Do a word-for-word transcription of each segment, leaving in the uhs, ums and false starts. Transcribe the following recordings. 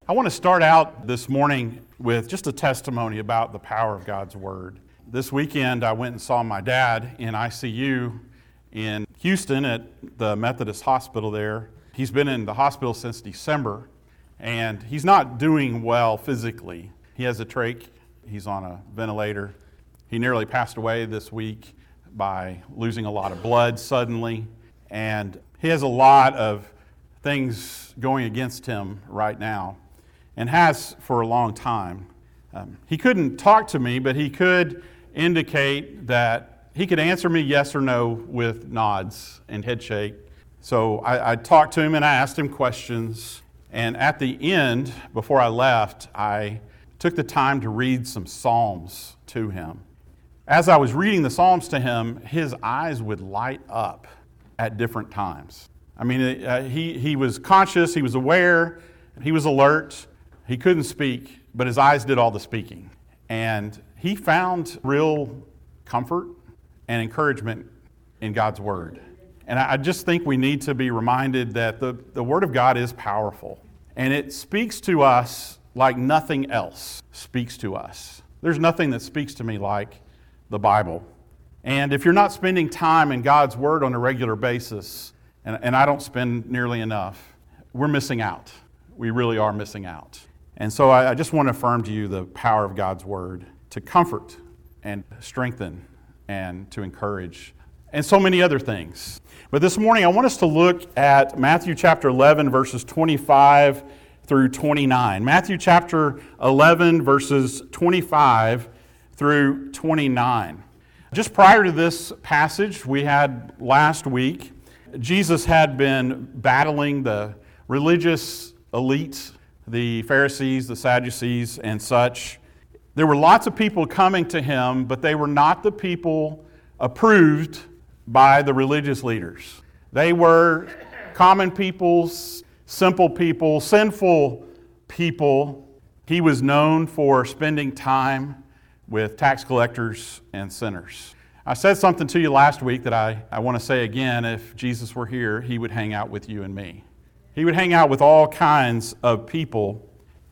I want to start out this morning with just a testimony about the power of God's Word. This weekend, I went and saw my dad in I C U in Houston at the Methodist Hospital there. He's been in the hospital since December, and he's not doing well physically. He has a trach. He's on a ventilator. He nearly passed away this week by losing a lot of blood suddenly, and he has a lot of things going against him right now, and has for a long time. Um, he couldn't talk to me, but he could indicate that he could answer me yes or no with nods and head shake. So I, I talked to him and I asked him questions, and at the end, before I left, I took the time to read some Psalms to him. As I was reading the Psalms to him, his eyes would light up at different times. I mean, uh, he, he was conscious, he was aware, he was alert. He couldn't speak, but his eyes did all the speaking. And he found real comfort and encouragement in God's Word. And I just think we need to be reminded that the, the Word of God is powerful. And it speaks to us like nothing else speaks to us. There's nothing that speaks to me like the Bible. And if you're not spending time in God's Word on a regular basis, and, and I don't spend nearly enough, we're missing out. We really are missing out. And so I, I just want to affirm to you the power of God's Word to comfort and strengthen and to encourage and so many other things. But this morning I want us to look at Matthew chapter eleven, verses twenty-five through twenty-nine. Matthew chapter eleven, verses twenty-five through twenty-nine. Just prior to this passage we had last week, Jesus had been battling the religious elite, the Pharisees, the Sadducees, and such. There were lots of people coming to him, but they were not the people approved by the religious leaders. They were common people, simple people, sinful people. He was known for spending time with tax collectors and sinners. I said something to you last week that I, I want to say again. If Jesus were here, he would hang out with you and me. He would hang out with all kinds of people,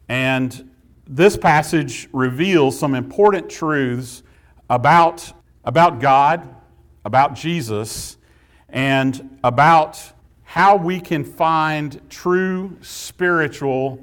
and this passage reveals some important truths about, about God, about Jesus, and about how we can find true spiritual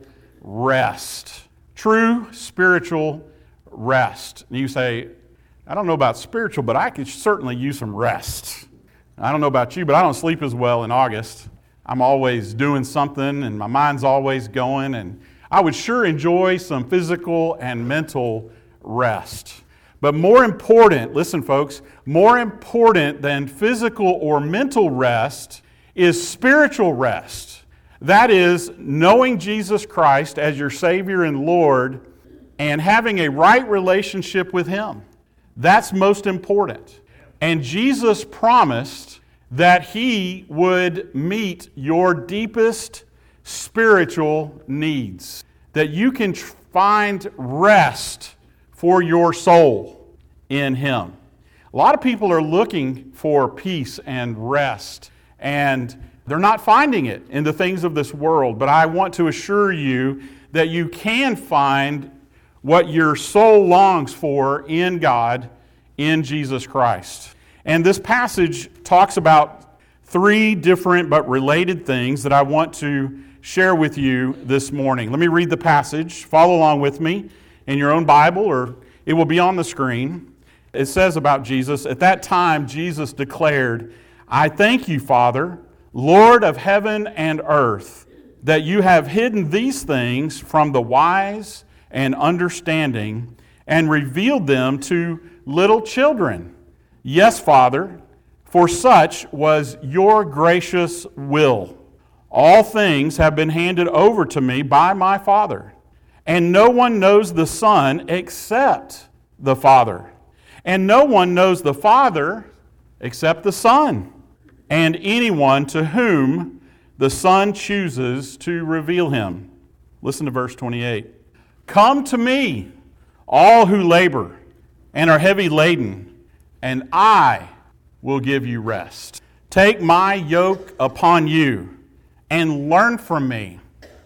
rest. True spiritual rest. And you say, I don't know about spiritual, but I could certainly use some rest. I don't know about you, but I don't sleep as well in August. I'm always doing something, and my mind's always going, and I would sure enjoy some physical and mental rest. But more important, listen folks, more important than physical or mental rest is spiritual rest. That is, knowing Jesus Christ as your Savior and Lord and having a right relationship with Him. That's most important. And Jesus promised that He would meet your deepest spiritual needs, that you can find rest for your soul in Him. A lot of people are looking for peace and rest, and they're not finding it in the things of this world, but I want to assure you that you can find what your soul longs for in God, in Jesus Christ. And this passage talks about three different but related things that I want to share with you this morning. Let me read the passage. Follow along with me in your own Bible, or it will be on the screen. It says about Jesus, at that time Jesus declared, I thank you, Father, Lord of heaven and earth, that you have hidden these things from the wise and understanding and revealed them to little children. Yes, Father, for such was your gracious will. All things have been handed over to me by my Father, and no one knows the Son except the Father, and no one knows the Father except the Son, and anyone to whom the Son chooses to reveal Him. Listen to verse twenty-eight. Come to me, all who labor and are heavy laden, and I will give you rest. Take my yoke upon you and learn from me,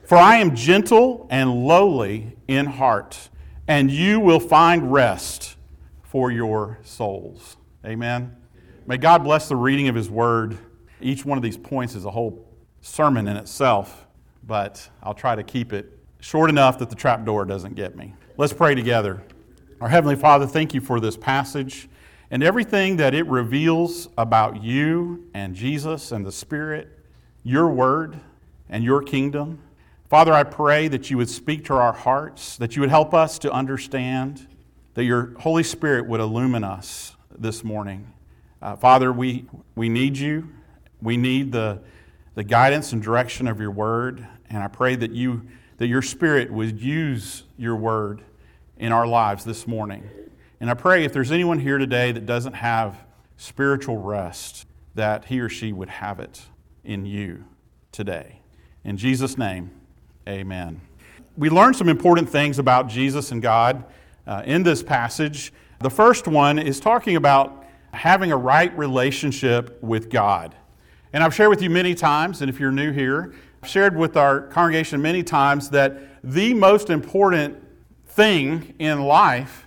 For I am gentle and lowly in heart, and you will find rest for your souls. Amen. May God bless the reading of His Word. Each one of these points is a whole sermon in itself, but I'll try to keep it short enough that the trap door doesn't get me. Let's pray together. Our Heavenly Father, thank you for this passage and everything that it reveals about you and Jesus and the Spirit, your Word and your kingdom. Father, I pray that you would speak to our hearts, that you would help us to understand, that your Holy Spirit would illumine us this morning. Uh, Father, we we need you. We need the, the guidance and direction of your word, and I pray that you that your Spirit would use your word in our lives this morning. And I pray if there's anyone here today that doesn't have spiritual rest, that he or she would have it in you today. In Jesus' name, amen. We learned some important things about Jesus and God uh, in this passage. The first one is talking about having a right relationship with God. And I've shared with you many times, and if you're new here, I've shared with our congregation many times that the most important thing in life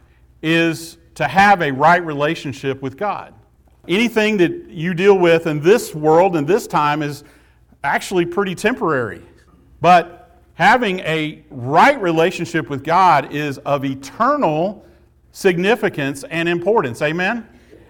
is to have a right relationship with God. Anything that you deal with in this world and this time is actually pretty temporary. But having a right relationship with God is of eternal significance and importance. Amen?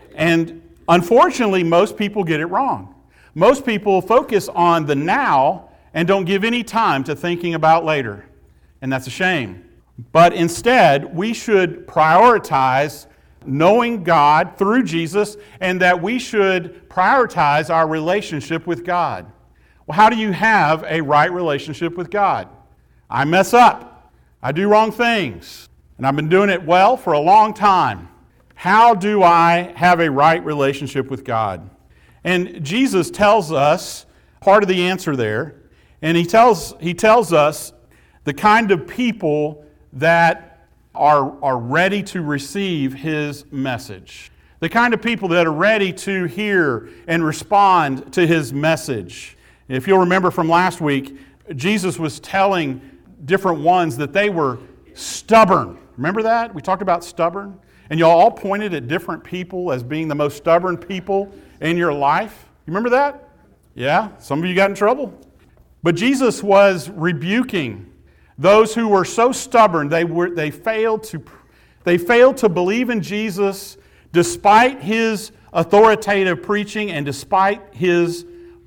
And unfortunately, most people get it wrong. Most people focus on the now and don't give any time to thinking about later. And that's a shame. But instead, we should prioritize knowing God through Jesus, and that we should prioritize our relationship with God. Well, how do you have a right relationship with God? I mess up. I do wrong things. And I've been doing it well for a long time. How do I have a right relationship with God? And Jesus tells us part of the answer there. And he tells, he tells us the kind of people that are, are ready to receive His message. The kind of people that are ready to hear and respond to His message. If you'll remember from last week, Jesus was telling different ones that they were stubborn. Remember that? We talked about stubborn. And y'all all pointed at different people as being the most stubborn people in your life. You remember that? Yeah, some of you got in trouble. But Jesus was rebuking those who were so stubborn, they were they failed to they failed to believe in Jesus despite His authoritative preaching and despite His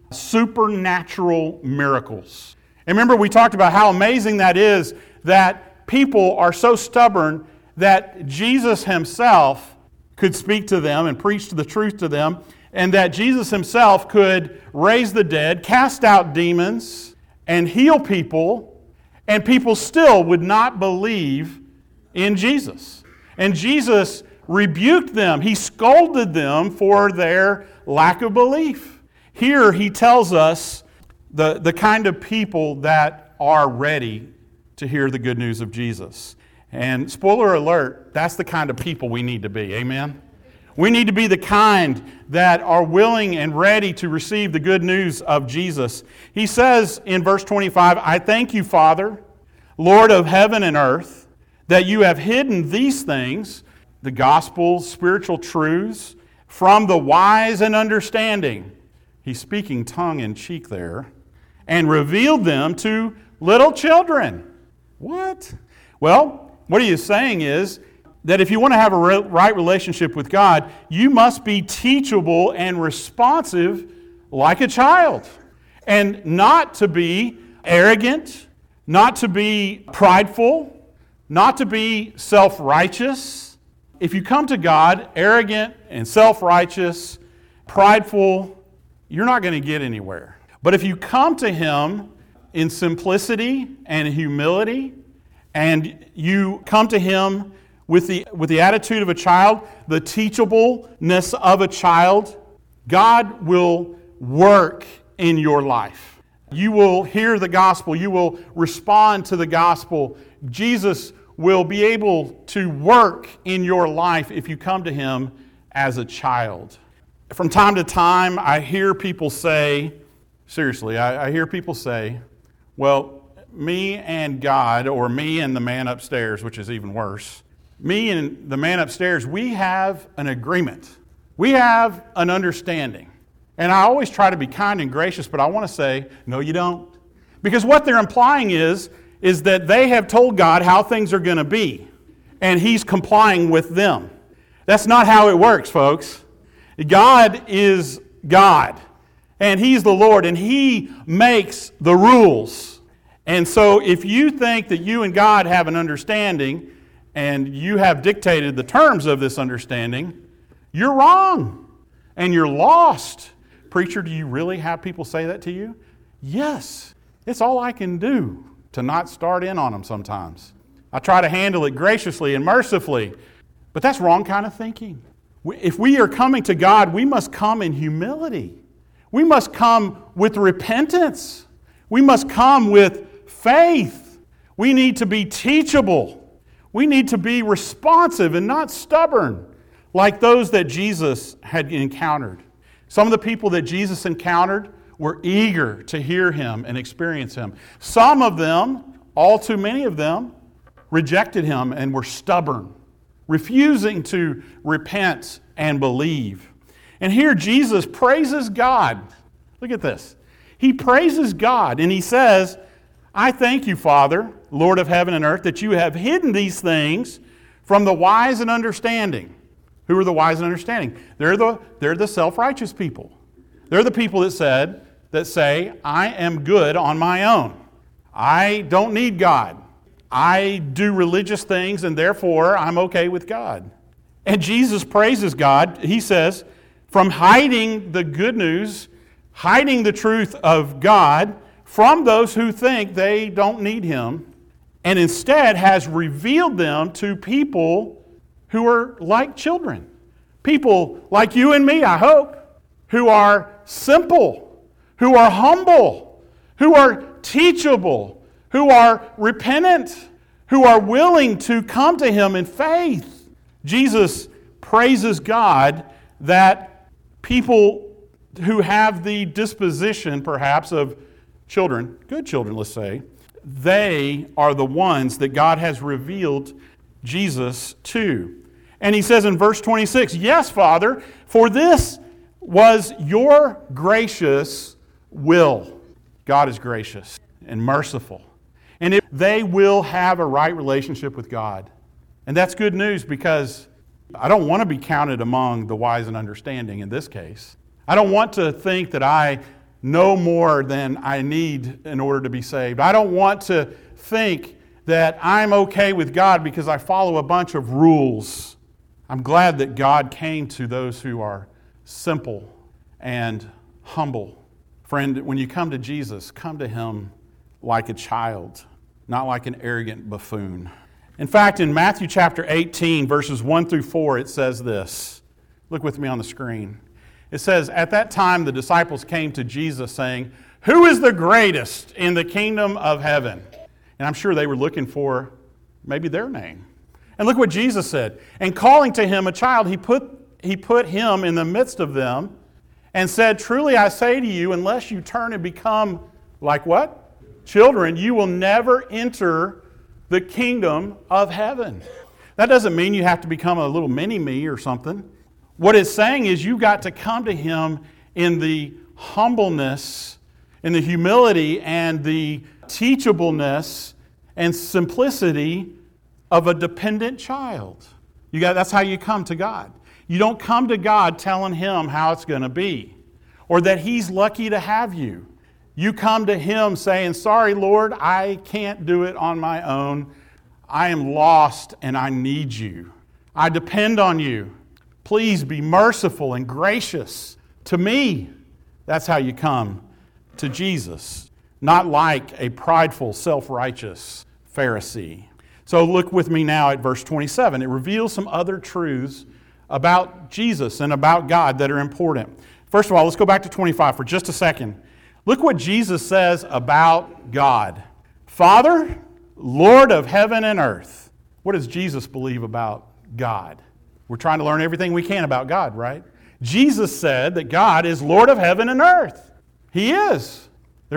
supernatural miracles. And remember, we talked about how amazing that is, that people are so stubborn that Jesus Himself could speak to them and preach the truth to them, and that Jesus Himself could raise the dead, cast out demons, and heal people, and people still would not believe in Jesus. And Jesus rebuked them. He scolded them for their lack of belief. Here He tells us the, the kind of people that are ready to hear the good news of Jesus. And spoiler alert, that's the kind of people we need to be. Amen? We need to be the kind that are willing and ready to receive the good news of Jesus. He says in verse twenty-five, I thank you, Father, Lord of heaven and earth, that you have hidden these things, the gospel, spiritual truths, from the wise and understanding. He's speaking tongue in cheek there. And revealed them to little children. What? Well, what he is saying is that if you want to have a right relationship with God, you must be teachable and responsive like a child. And not to be arrogant, not to be prideful, not to be self-righteous. If you come to God arrogant and self-righteous, prideful, you're not going to get anywhere. But if you come to Him in simplicity and humility, and you come to Him with the, with the attitude of a child, the teachableness of a child, God will work in your life. You will hear the gospel. You will respond to the gospel. Jesus will be able to work in your life if you come to Him as a child. From time to time, I hear people say, seriously, I, I hear people say, well, me and God, or me and the man upstairs, which is even worse, me and the man upstairs, we have an agreement. We have an understanding. And I always try to be kind and gracious, but I want to say, no, you don't. Because what they're implying is, is that they have told God how things are going to be, and He's complying with them. That's not how it works, folks. God is God, and He's the Lord, and He makes the rules. And so if you think that you and God have an understanding, and you have dictated the terms of this understanding, you're wrong, and you're lost. Preacher, do you really have people say that to you? Yes. It's all I can do to not start in on them sometimes. I try to handle it graciously and mercifully, but that's wrong kind of thinking. If we are coming to God, we must come in humility. We must come with repentance. We must come with faith. We need to be teachable. We need to be responsive and not stubborn, like those that Jesus had encountered. Some of the people that Jesus encountered were eager to hear Him and experience Him. Some of them, all too many of them, rejected Him and were stubborn, refusing to repent and believe. And here Jesus praises God. Look at this. He praises God and He says, I thank you, Father, Lord of heaven and earth, that you have hidden these things from the wise and understanding. Who are the wise and understanding? They're the, they're the self-righteous people. They're the people that said, that say, I am good on my own. I don't need God. I do religious things and therefore I'm okay with God. And Jesus praises God. He says, from hiding the good news, hiding the truth of God from those who think they don't need Him, and instead has revealed them to people who are like children. People like you and me, I hope, who are simple, who are humble, who are teachable, who are repentant, who are willing to come to Him in faith. Jesus praises God that people who have the disposition, perhaps, of children, good children, let's say, they are the ones that God has revealed Jesus to. And He says in verse twenty-six, yes, Father, for this was your gracious will. God is gracious and merciful. And if they will have a right relationship with God. And that's good news, because I don't want to be counted among the wise and understanding in this case. I don't want to think that I know more than I need in order to be saved. I don't want to think that I'm okay with God because I follow a bunch of rules. I'm glad that God came to those who are simple and humble. Friend, when you come to Jesus, come to Him like a child, not like an arrogant buffoon. In fact, in Matthew chapter eighteen, verses one through four, it says this. Look with me on the screen. It says, at that time the disciples came to Jesus saying, who is the greatest in the kingdom of heaven? And I'm sure they were looking for maybe their name. And look what Jesus said. And calling to Him a child, He put, he put him in the midst of them and said, truly I say to you, unless you turn and become like what? Children, you will never enter the kingdom of heaven. That doesn't mean you have to become a little mini-me or something. What it's saying is you've got to come to Him in the humbleness, in the humility and the teachableness and simplicity of a dependent child. You got, that's how you come to God. You don't come to God telling Him how it's going to be or that He's lucky to have you. You come to Him saying, sorry, Lord, I can't do it on my own. I am lost and I need you. I depend on you. Please be merciful and gracious to me. That's how you come to Jesus, not like a prideful, self-righteous Pharisee. So look with me now at verse twenty-seven. It reveals some other truths about Jesus and about God that are important. First of all, let's go back to twenty-five for just a second. Look what Jesus says about God. Father, Lord of heaven and earth. What does Jesus believe about God? We're trying to learn everything we can about God, right? Jesus said that God is Lord of heaven and earth. He is. There's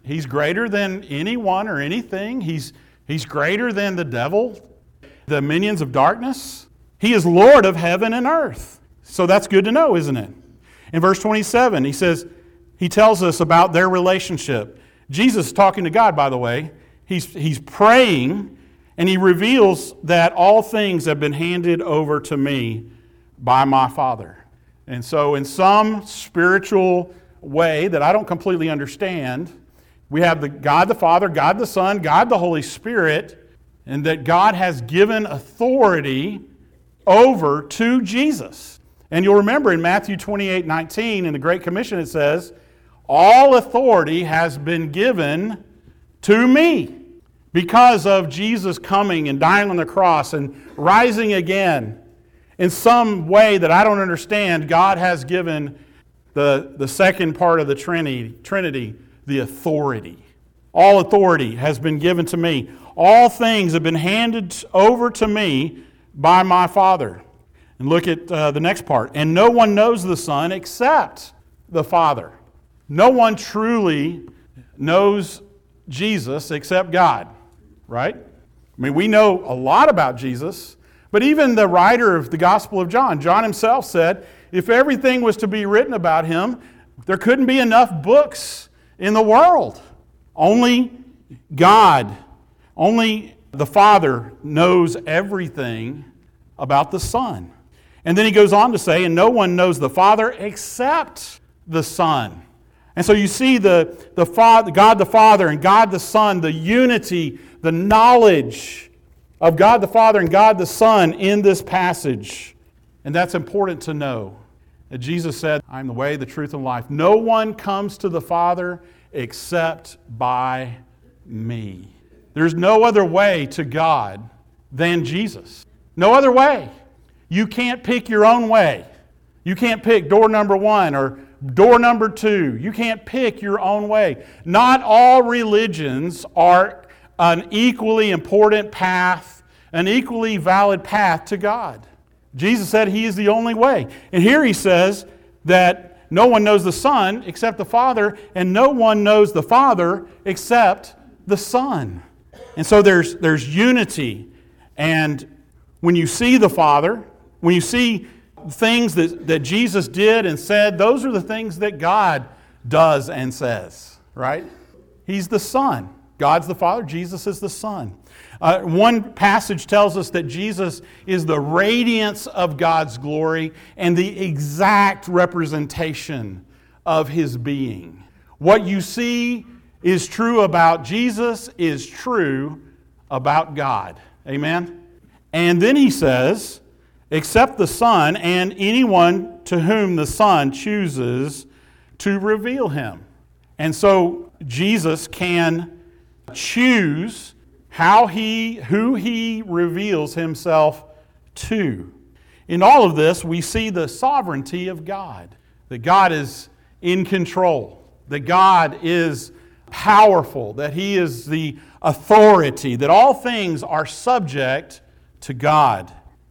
He's greater than anyone or anything. He's, he's greater than the devil, the minions of darkness. He is Lord of heaven and earth. So that's good to know, isn't it? In verse twenty-seven, he says, he tells us about their relationship. Jesus is talking to God, by the way. He's, he's praying, and he reveals that all things have been handed over to me by my Father. And so in some spiritual way that I don't completely understand, we have the God the Father, God the Son, God the Holy Spirit, and that God has given authority over to Jesus. And you'll remember in Matthew twenty-eight nineteen, in the Great Commission, it says, all authority has been given to me. Because of Jesus coming and dying on the cross and rising again, in some way that I don't understand, God has given the, the second part of the Trinity, Trinity, the authority. All authority has been given to me. All things have been handed over to me by my Father. And look at uh, the next part. And no one knows the Son except the Father. No one truly knows Jesus except God, right? I mean, we know a lot about Jesus, but even the writer of the Gospel of John, John himself said, if everything was to be written about him, there couldn't be enough books in the world. Only God, only the Father knows everything about the Son. And then he goes on to say, and no one knows the Father except the Son. And so you see the, the Father, God the Father and God the Son, the unity, the knowledge of God the Father and God the Son in this passage. And that's important to know. That Jesus said, I am the way, the truth, and life. No one comes to the Father except by me. There's no other way to God than Jesus. No other way. You can't pick your own way. You can't pick door number one or door number two. You can't pick your own way. Not all religions are an equally important path, an equally valid path to God. Jesus said He is the only way. And here He says that no one knows the Son except the Father, and no one knows the Father except the Son. And so there's, there's unity. And when you see the Father, when you see things that, that Jesus did and said, those are the things that God does and says, right? He's the Son. God's the Father, Jesus is the Son. Uh, one passage tells us that Jesus is the radiance of God's glory and the exact representation of His being. What you see is true about Jesus is true about God. Amen? And then He says, except the Son and anyone to whom the Son chooses to reveal Him. And so Jesus can choose how he, who He reveals Himself to. In all of this, we see the sovereignty of God. That God is in control. That God is powerful. That He is the authority. That all things are subject to God.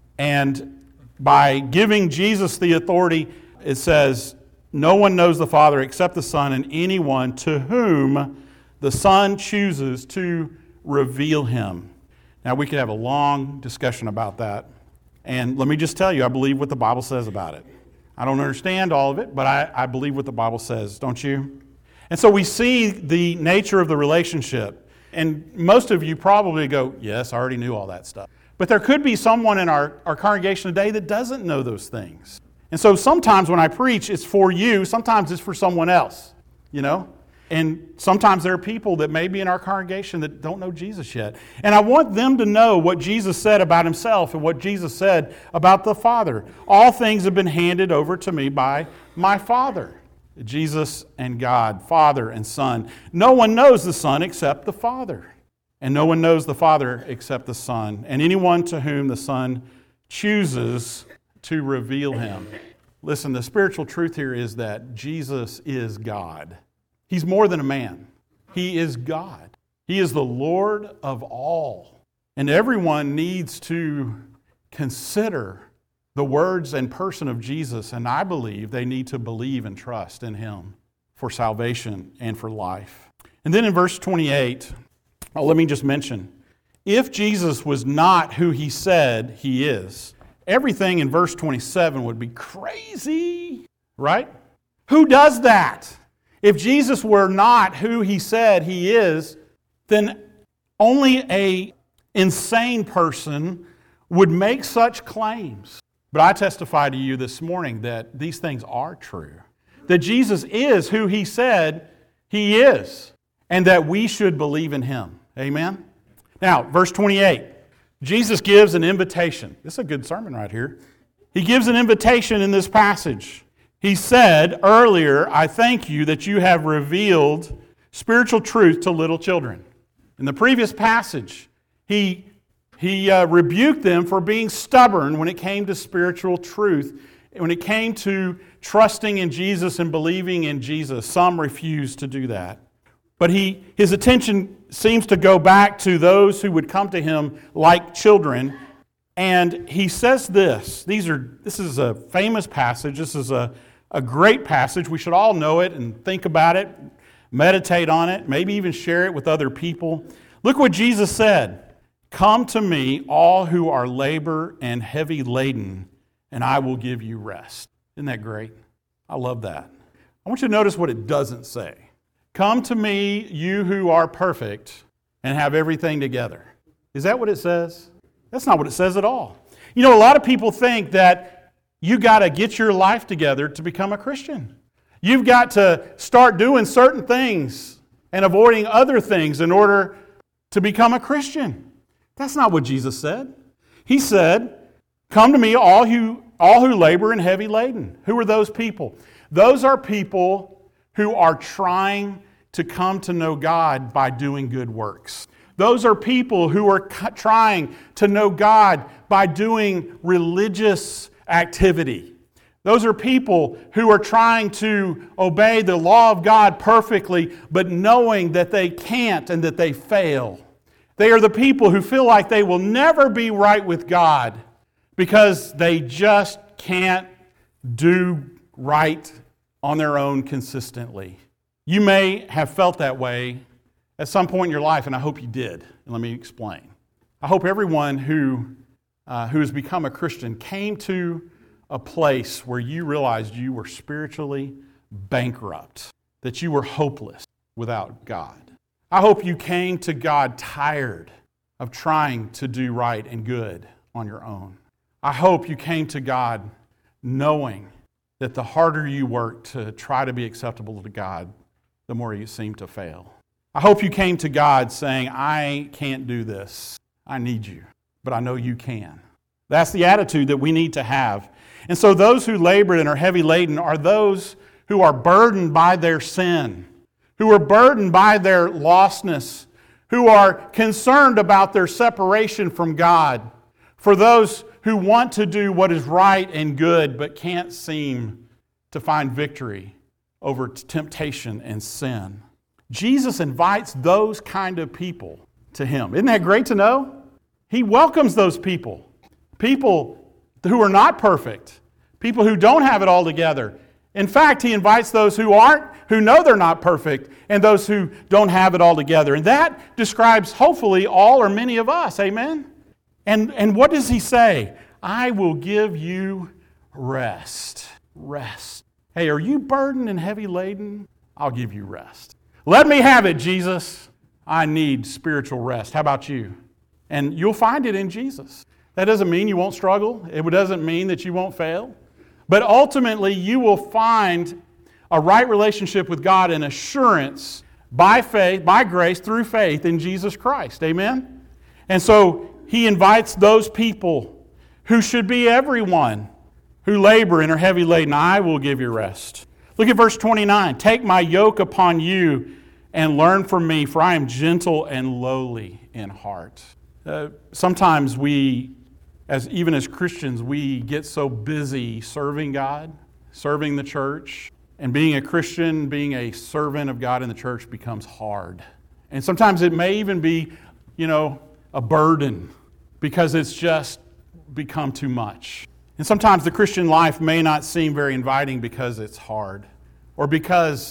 And by giving Jesus the authority, it says, no one knows the Father except the Son, and anyone to whom the Son chooses to reveal Him. Now, we could have a long discussion about that. And let me just tell you, I believe what the Bible says about it. I don't understand all of it, but I, I believe what the Bible says, don't you? And so we see the nature of the relationship. And most of you probably go, yes, I already knew all that stuff. But there could be someone in our, our congregation today that doesn't know those things. And so sometimes when I preach, it's for you. Sometimes it's for someone else, you know? And sometimes there are people that may be in our congregation that don't know Jesus yet. And I want them to know what Jesus said about Himself and what Jesus said about the Father. All things have been handed over to me by my Father. Jesus and God, Father and Son. No one knows the Son except the Father. And no one knows the Father except the Son. And anyone to whom the Son chooses to reveal Him. Listen, the spiritual truth here is that Jesus is God. He's more than a man. He is God. He is the Lord of all. And everyone needs to consider the words and person of Jesus, and I believe they need to believe and trust in Him for salvation and for life. And then in verse twenty-eight, oh, let me just mention, if Jesus was not who he said he is, everything in verse twenty-seven would be crazy, right? Who does that? If Jesus were not who he said he is, then only an insane person would make such claims. But I testify to you this morning that these things are true. That Jesus is who he said he is, and that we should believe in him. Amen? Now, verse twenty-eight. Jesus gives an invitation. This is a good sermon right here. He gives an invitation in this passage. He said earlier, I thank you that you have revealed spiritual truth to little children. In the previous passage, he, he uh, rebuked them for being stubborn when it came to spiritual truth. When it came to trusting in Jesus and believing in Jesus, some refused to do that. But he, his attention seems to go back to those who would come to him like children. And he says this. These are, this is a famous passage. This is a, a great passage. We should all know it and think about it, meditate on it, maybe even share it with other people. Look what Jesus said. Come to me, all who are labor and heavy laden, and I will give you rest. Isn't that great? I love that. I want you to notice what it doesn't say. Come to me, you who are perfect, and have everything together. Is that what it says? That's not what it says at all. You know, a lot of people think that you got to get your life together to become a Christian. You've got to start doing certain things and avoiding other things in order to become a Christian. That's not what Jesus said. He said, come to me, all who, all who labor and heavy laden. Who are those people? Those are people who are trying to come to know God by doing good works. Those are people who are trying to know God by doing religious activity. Those are people who are trying to obey the law of God perfectly, but knowing that they can't and that they fail. They are the people who feel like they will never be right with God because they just can't do right on their own consistently. You may have felt that way at some point in your life, and I hope you did. And let me explain. I hope everyone who, uh, who has become a Christian came to a place where you realized you were spiritually bankrupt, that you were hopeless without God. I hope you came to God tired of trying to do right and good on your own. I hope you came to God knowing that the harder you work to try to be acceptable to God, the more you seem to fail. I hope you came to God saying, I can't do this. I need you, but I know you can. That's the attitude that we need to have. And so those who labor and are heavy laden are those who are burdened by their sin, who are burdened by their lostness, who are concerned about their separation from God. For those who want to do what is right and good but can't seem to find victory over temptation and sin. Jesus invites those kind of people to him. Isn't that great to know? He welcomes those people. People who are not perfect. People who don't have it all together. In fact, he invites those who aren't, who know they're not perfect, and those who don't have it all together. And that describes hopefully all or many of us. Amen? And, and what does he say? I will give you rest. Rest. Hey, are you burdened and heavy laden? I'll give you rest. Let me have it, Jesus. I need spiritual rest. How about you? And you'll find it in Jesus. That doesn't mean you won't struggle. It doesn't mean that you won't fail. But ultimately, you will find a right relationship with God and assurance by faith, by grace, through faith in Jesus Christ. Amen? And so he invites those people who should be everyone who labor and are heavy laden. I will give you rest. Look at verse twenty-nine. Take my yoke upon you and learn from me, for I am gentle and lowly in heart. Uh, sometimes we, as even as Christians, we get so busy serving God, serving the church, and being a Christian, being a servant of God in the church becomes hard. And sometimes it may even be, you know, a burden because it's just become too much. And sometimes the Christian life may not seem very inviting because it's hard or because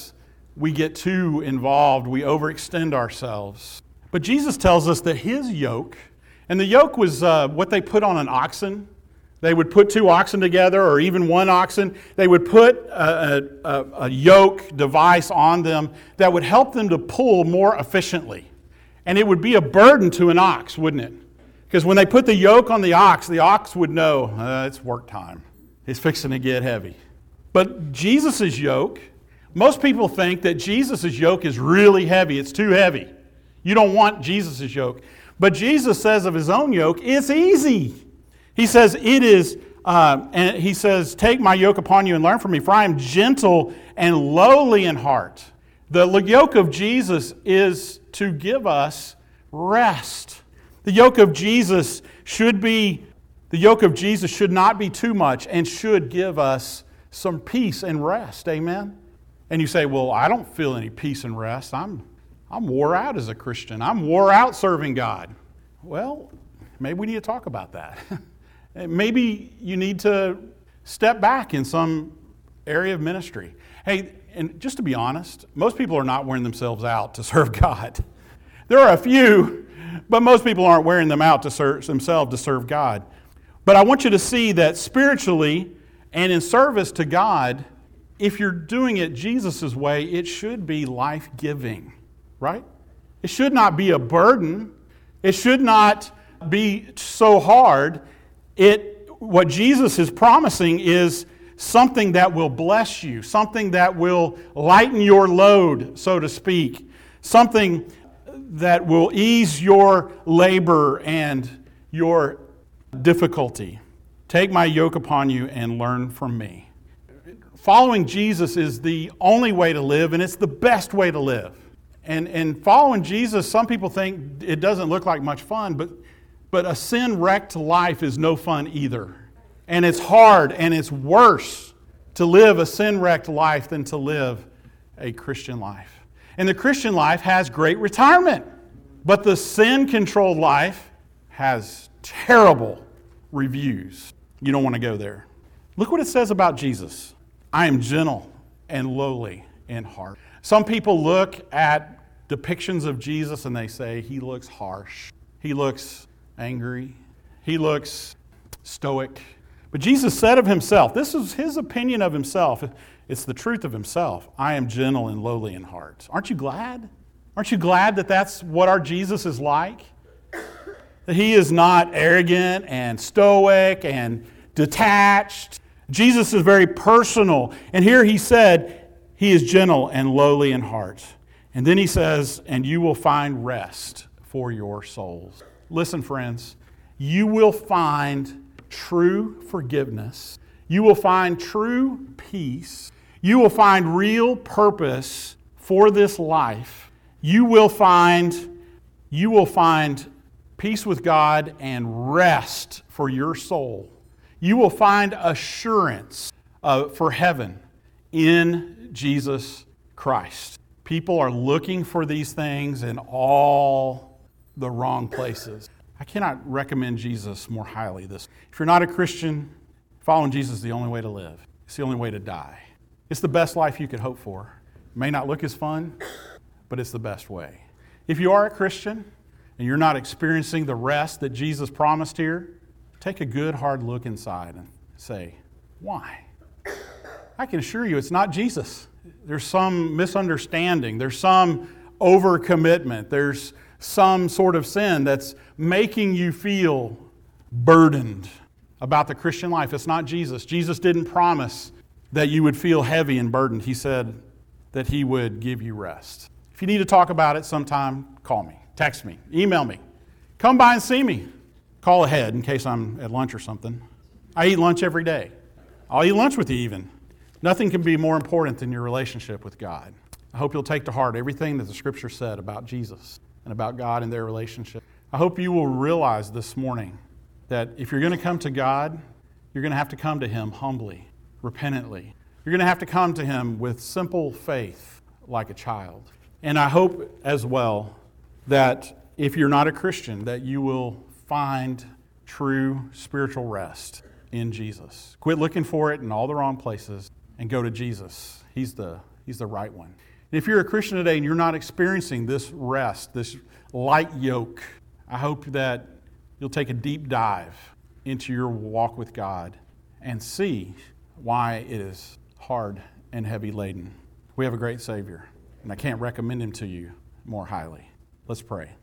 we get too involved, we overextend ourselves. But Jesus tells us that his yoke, and the yoke was uh, what they put on an oxen. They would put two oxen together, or even one oxen. They would put a, a, a yoke device on them that would help them to pull more efficiently. And it would be a burden to an ox, wouldn't it? Because when they put the yoke on the ox, the ox would know, uh, it's work time. It's fixing to get heavy. But Jesus' yoke, most people think that Jesus' yoke is really heavy. It's too heavy. You don't want Jesus' yoke. But Jesus says of his own yoke, it's easy. He says, it is, uh, and he says, take my yoke upon you and learn from me, for I am gentle and lowly in heart. The yoke of Jesus is to give us rest. The yoke of Jesus should be, the yoke of Jesus should not be too much and should give us some peace and rest. Amen? And you say, well, I don't feel any peace and rest. I'm, I'm wore out as a Christian. I'm wore out serving God. Well, maybe we need to talk about that. Maybe you need to step back in some area of ministry. Hey, and just to be honest, most people are not wearing themselves out to serve God. There are a few, but most people aren't wearing them out to serve themselves to serve God. But I want you to see that spiritually and in service to God, if you're doing it Jesus' way, it should be life-giving, right? It should not be a burden. It should not be so hard. It, what Jesus is promising is something that will bless you, something that will lighten your load, so to speak, something that will ease your labor and your difficulty. Take my yoke upon you and learn from me. Following Jesus is the only way to live, and it's the best way to live. And, and following Jesus, some people think it doesn't look like much fun, but But a sin-wrecked life is no fun either. And it's hard and it's worse to live a sin-wrecked life than to live a Christian life. And the Christian life has great retirement. But the sin-controlled life has terrible reviews. You don't want to go there. Look what it says about Jesus. I am gentle and lowly in heart. Some people look at depictions of Jesus and they say he looks harsh. He looks angry. He looks stoic. But Jesus said of himself, this is his opinion of himself. It's the truth of himself. I am gentle and lowly in heart. Aren't you glad? Aren't you glad that that's what our Jesus is like? That he is not arrogant and stoic and detached. Jesus is very personal. And here he said, he is gentle and lowly in heart. And then he says, and you will find rest for your souls. Listen, friends, you will find true forgiveness. You will find true peace. You will find real purpose for this life. You will find, you will find peace with God and rest for your soul. You will find assurance uh, for heaven in Jesus Christ. People are looking for these things in all the wrong places. I cannot recommend Jesus more highly. This, if you're not a Christian, following Jesus is the only way to live. It's the only way to die. It's the best life you could hope for. It may not look as fun, but it's the best way. If you are a Christian and you're not experiencing the rest that Jesus promised here, take a good hard look inside and say, why? I can assure you it's not Jesus. There's some misunderstanding. There's some overcommitment. There's some sort of sin that's making you feel burdened about the Christian life. It's not Jesus. Jesus didn't promise that you would feel heavy and burdened. He said that he would give you rest. If you need to talk about it sometime, call me, text me, email me. Come by and see me. Call ahead in case I'm at lunch or something. I eat lunch every day. I'll eat lunch with you even. Nothing can be more important than your relationship with God. I hope you'll take to heart everything that the Scripture said about Jesus and about God and their relationship. I hope you will realize this morning that if you're going to come to God, you're going to have to come to Him humbly, repentantly. You're going to have to come to Him with simple faith like a child. And I hope as well that if you're not a Christian, that you will find true spiritual rest in Jesus. Quit looking for it in all the wrong places and go to Jesus. He's the, he's the right one. If you're a Christian today and you're not experiencing this rest, this light yoke, I hope that you'll take a deep dive into your walk with God and see why it is hard and heavy laden. We have a great Savior, and I can't recommend Him to you more highly. Let's pray.